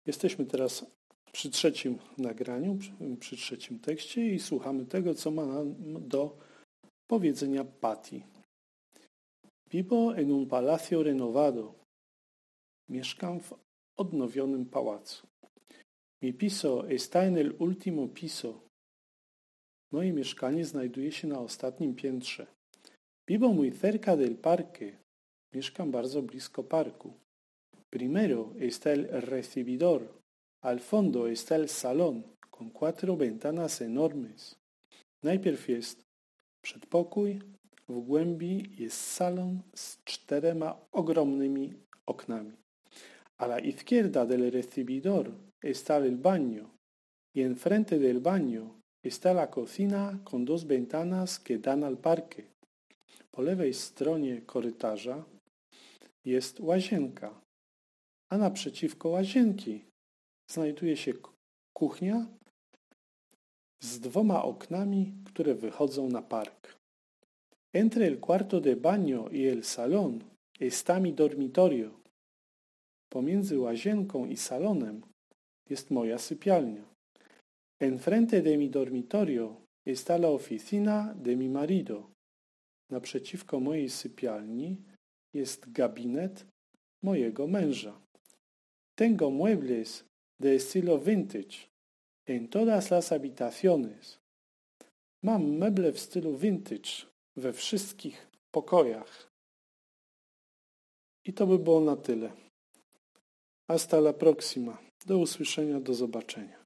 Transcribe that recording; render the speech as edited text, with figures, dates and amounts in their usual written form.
Jesteśmy teraz przy trzecim nagraniu, przy trzecim tekście i słuchamy tego, co ma nam do powiedzenia Patty. Vivo en un palacio renovado. Mieszkam w odnowionym pałacu. Mi piso está en el último piso. Moje mieszkanie znajduje się na ostatnim piętrze. Vivo muy cerca del parque. Mieszkam bardzo blisko parku. Primero está el recibidor. Al fondo está el salón, con 4 ventanas enormes. Najpierw jest przedpokój, w głębi jest salon z 4 ogromnymi oknami. A la izquierda del recibidor está el baño, y enfrente del baño está la cocina con 2 ventanas que dan al parque. Po lewej stronie korytarza jest łazienka, a naprzeciwko łazienki znajduje się kuchnia z 2 oknami, które wychodzą na park. Entre el cuarto de baño y el salón está mi dormitorio. Pomiędzy łazienką i salonem jest moja sypialnia. Enfrente de mi dormitorio está la oficina de mi marido. Naprzeciwko mojej sypialni jest gabinet mojego męża. Tengo muebles de estilo vintage en todas las habitaciones. Mam meble w stylu vintage we wszystkich pokojach. I to by było na tyle. Hasta la próxima. Do usłyszenia, do zobaczenia.